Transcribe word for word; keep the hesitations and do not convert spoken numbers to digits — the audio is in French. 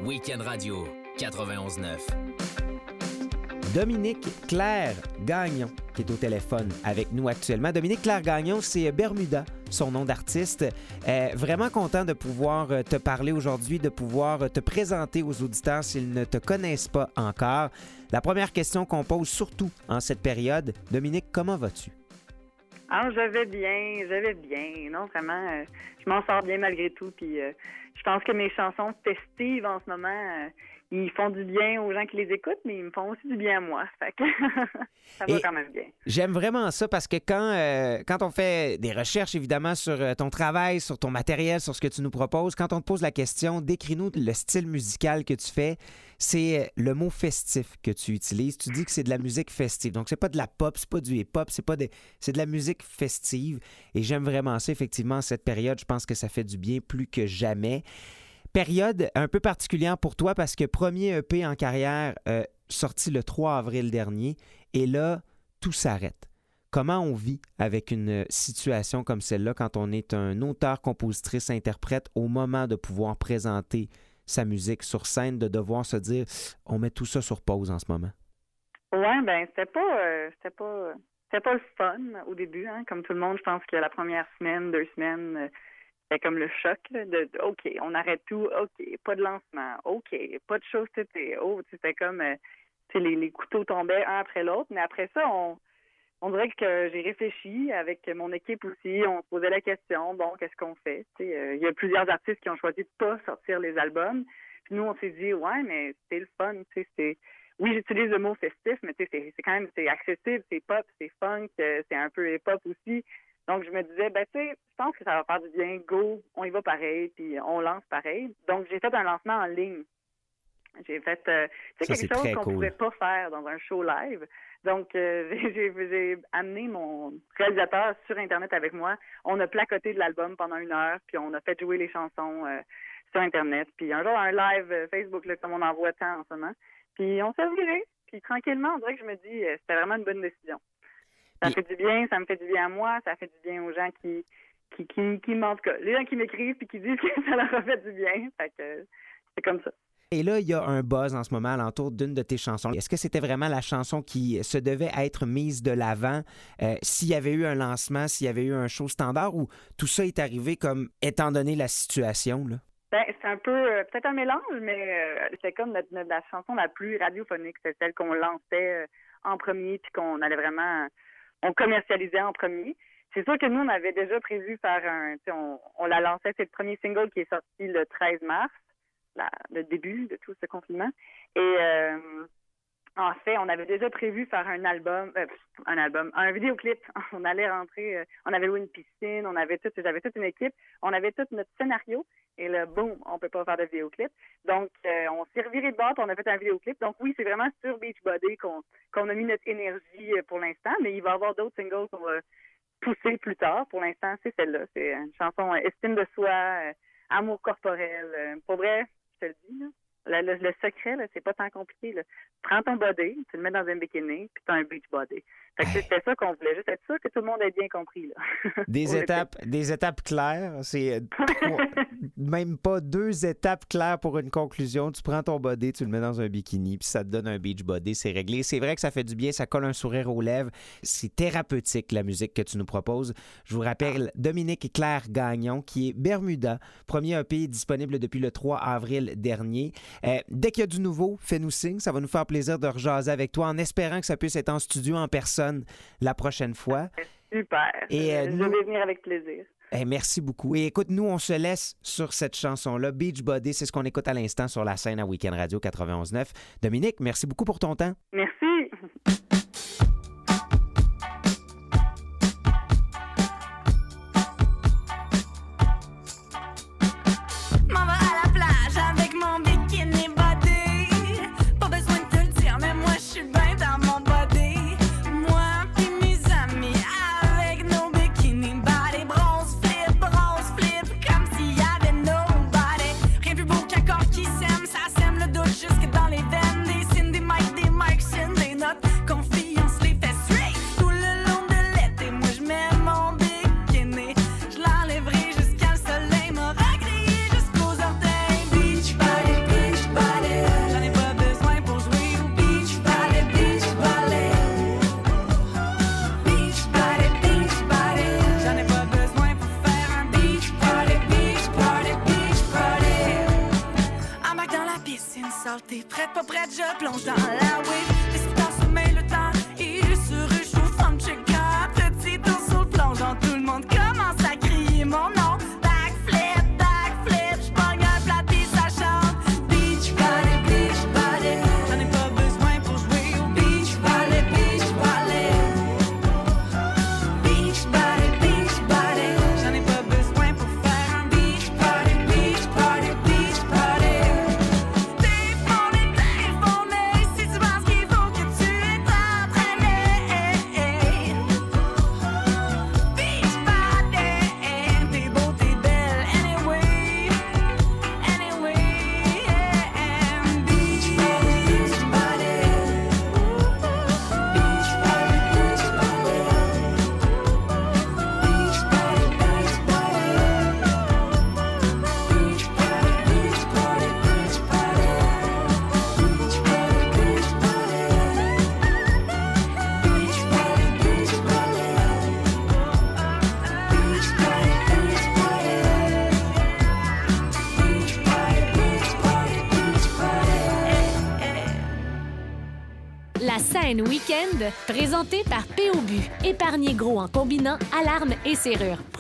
Week-end Radio quatre-vingt-onze neuf. Dominique Claire Gagnon, qui est au téléphone avec nous actuellement. Dominique Claire Gagnon, c'est Bermuda, son nom d'artiste. Euh, vraiment content de pouvoir te parler aujourd'hui, de pouvoir te présenter aux auditeurs s'ils ne te connaissent pas encore. La première question qu'on pose, surtout en cette période, Dominique, comment vas-tu? Ah, je vais bien, je vais bien. Non, vraiment, euh, je m'en sors bien malgré tout. Puis, euh, je pense que mes chansons festives en ce moment, euh, ils font du bien aux gens qui les écoutent, mais ils me font aussi du bien à moi. Fait que ça va Et quand même bien. J'aime vraiment ça parce que quand, euh, quand on fait des recherches, évidemment, sur ton travail, sur ton matériel, sur ce que tu nous proposes, quand on te pose la question, décris-nous le style musical que tu fais, c'est le mot festif que tu utilises. Tu dis que c'est de la musique festive. Donc, c'est pas de la pop, c'est pas du hip-hop, c'est pas des... c'est de la musique festive. Et j'aime vraiment ça, effectivement, cette période. Je pense que ça fait du bien plus que jamais. Période un peu particulière pour toi parce que premier E P en carrière euh, sorti le trois avril dernier et là, tout s'arrête. Comment on vit avec une situation comme celle-là quand on est un auteur, compositrice, interprète au moment de pouvoir présenter sa musique sur scène, de devoir se dire on met tout ça sur pause en ce moment? Ouais, ben c'était pas euh, c'était pas c'était pas le fun au début, hein. Comme tout le monde, je pense que la première semaine, deux semaines, euh, c'était comme le choc là, de, de OK, on arrête tout, OK, pas de lancement, OK, pas de choses cet été. Oh, c'était comme euh, les, les couteaux tombaient un après l'autre, mais après ça, on on dirait que j'ai réfléchi avec mon équipe aussi, on se posait la question, bon, qu'est-ce qu'on fait? Il euh, y a plusieurs artistes qui ont choisi de pas sortir les albums. Puis nous, on s'est dit, ouais, mais c'est le fun, tu sais, c'est... Oui, j'utilise le mot festif, mais tu sais, c'est, c'est quand même, c'est accessible, c'est pop, c'est funk, c'est un peu hip-hop aussi. Donc, je me disais, ben, tu sais, je pense que ça va faire du bien, go, on y va pareil, puis on lance pareil. Donc, j'ai fait un lancement en ligne. J'ai fait, euh, tu sais, quelque chose qu'on cool. pouvait pas faire dans un show live. Donc, euh, j'ai, j'ai amené mon réalisateur sur Internet avec moi. On a placoté de l'album pendant une heure, puis on a fait jouer les chansons euh, sur Internet. Puis un jour, un live Facebook, là, comme on en voit tant en ce moment. Puis on s'est viré. Puis tranquillement, on dirait que je me dis, euh, c'était vraiment une bonne décision. Ça me fait du bien, ça me fait du bien à moi, ça fait du bien aux gens qui, qui, qui, qui en tout cas, les gens qui m'écrivent puis qui disent que ça leur a fait du bien. Fait que c'est comme ça. Et là, il y a un buzz en ce moment alentour d'une de tes chansons. Est-ce que c'était vraiment la chanson qui se devait être mise de l'avant euh, s'il y avait eu un lancement, s'il y avait eu un show standard ou tout ça est arrivé comme étant donné la situation, là? Ben, c'est un peu, euh, peut-être un mélange, mais euh, c'est comme notre, notre, la chanson la plus radiophonique. C'est celle qu'on lançait euh, en premier puis qu'on allait vraiment, on commercialisait en premier. C'est sûr que nous, on avait déjà prévu faire un, tu sais, on, on la lançait, c'est le premier single qui est sorti le treize mars. La, le début de tout ce confinement. Et euh, en fait, on avait déjà prévu faire un album, euh, un album, un vidéoclip. On allait rentrer, euh, on avait loué une piscine, on avait tout, j'avais toute une équipe, on avait tout notre scénario. Et là, boum, on peut pas faire de vidéoclip. Donc, euh, on s'est reviré de bord, on a fait un vidéoclip. Donc oui, c'est vraiment sur Beachbody qu'on qu'on a mis notre énergie pour l'instant, mais il va y avoir d'autres singles qu'on va pousser plus tard. Pour l'instant, c'est celle-là. C'est une chanson euh, estime de soi, euh, amour corporel. Euh, pour vrai, je te le dis, là. Le, le, le secret, là, c'est pas tant compliqué. Là. Prends ton body, tu le mets dans un bikini, puis t'as un beach body. Fait que hey. C'était ça qu'on voulait, juste être sûr que tout le monde ait bien compris. Là. Des étapes, des étapes claires, c'est même pas deux étapes claires pour une conclusion. Tu prends ton body, tu le mets dans un bikini, puis ça te donne un beach body, c'est réglé. C'est vrai que ça fait du bien, ça colle un sourire aux lèvres. C'est thérapeutique, la musique que tu nous proposes. Je vous rappelle, Dominique Claire Gagnon, qui est Bermuda, premier E P disponible depuis le trois avril dernier. Euh, dès qu'il y a du nouveau, fais-nous signe. Ça va nous faire plaisir de rejaser avec toi en espérant que ça puisse être en studio, en personne, la prochaine fois. Super. Et, euh, je nous... vais venir avec plaisir. Eh, merci beaucoup. Et écoute, nous, on se laisse sur cette chanson-là. Beachbody, c'est ce qu'on écoute à l'instant sur la scène à Week-end Radio quatre-vingt-onze neuf. Dominique, merci beaucoup pour ton temps. Merci. Jusque dans les veines, des Cindy Mike, des Mike Sin. sale, t'es prête, pas prête, je plonge dans la wave. Les scooters sommeil, le temps, il se réchauffe, femme check-up. Petit tour sur le plongeon, tout le monde commence à crier mon nom. Backflip, backflip, j'pogne un plat pis ça chante. Beach body, beach body, j'en ai pas besoin pour jouer au beach body, beach body. Beach body, beach body, j'en ai pas besoin pour faire un beach body, beach body, beach body. T'es fondé, t'es fondé, si tu penses qu'il faut que tu t'entraînes. Beach body, t'es beau, t'es belle, anyway, anyway. Beach body, beach body, beach body, beach body, beach body, beach body, beach body, beach body, beach body, beach body, beach body, beach body, beach body, beach body, beach body, beach body, beach body, beach body. La scène week-end, présentée par P O B U. Épargnez gros en combinant alarmes et serrures.